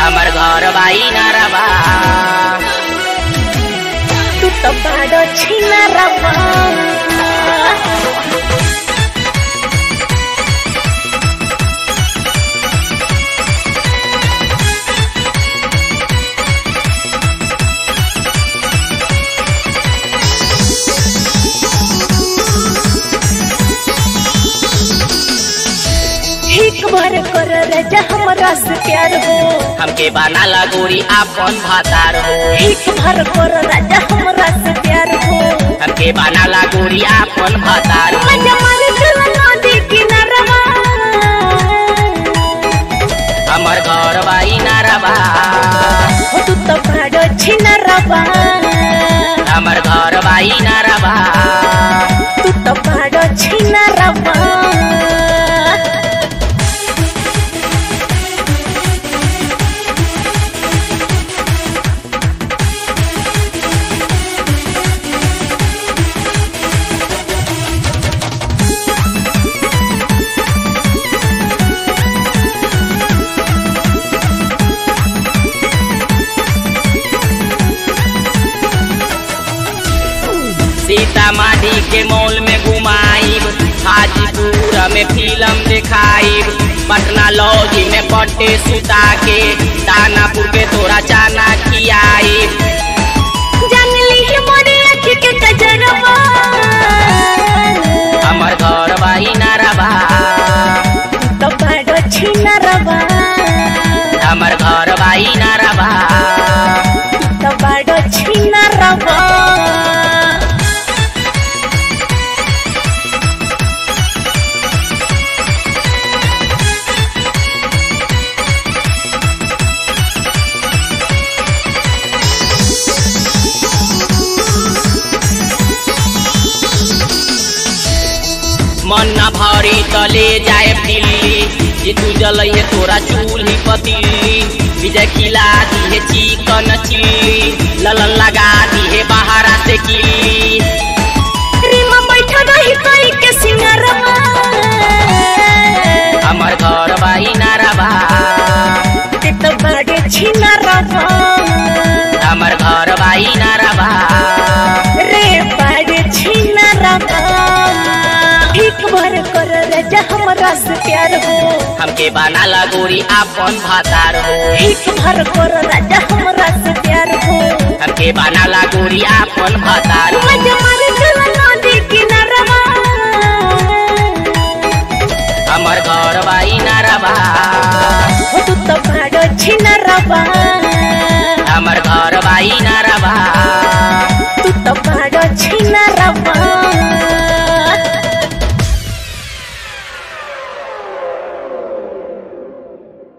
हमर घर बाई नारबा तू तो बड़ो छिनारबा एक बार कर राजा हमरा से प्यार हो हमके बाना लगोरी आपन भातार हो एक बार कर राजा हमरा से प्यार हो हमके बाना लगोरी आपन भातार हो मजा मारे चल नदी किनारवा हमर घर बाई नारबा तू तो बड़ो छिनारबा हमर घर बाई नारबा तू तो बड़ो छिनारबा सीतामढ़ी के मॉल में घुमाइब हाजीपुर में फिल्म दिखाइब पटना लॉज में पट्टे सुता के दानापुर के तोरा चाना खियाइब जानली है मोरे आँख के कजरवा हमर घर बाई नारबा तो बड़ो छिनारबा हमर घर बाई नारबा तो बड़ो छिनारबा मन न भरी तले जाए दिल्ली जे तू जलैहे तोरा चूल्ही पतीली विजय खिला दिहे चिकन चिल्ली ललन लगा दिहे बाहरा से किल्ली रीमा बैठा रही कोई के सिंगारवा हमर घर बाई नारबा ते तो बड़े छिनारबा हमर घर बाई नारबा रे बड़े छिनारबा एक बार कर राजा हमरा से प्यार हो हमके बाना लगोरी आपन भातार हो एक बार कर राजा हमरा से प्यार हो हमके बाना लगोरी आपन भातार हो मजा मारे चल नदी किनारवा हमर घर बाई नारबा तू तो बड़ो छिनारबा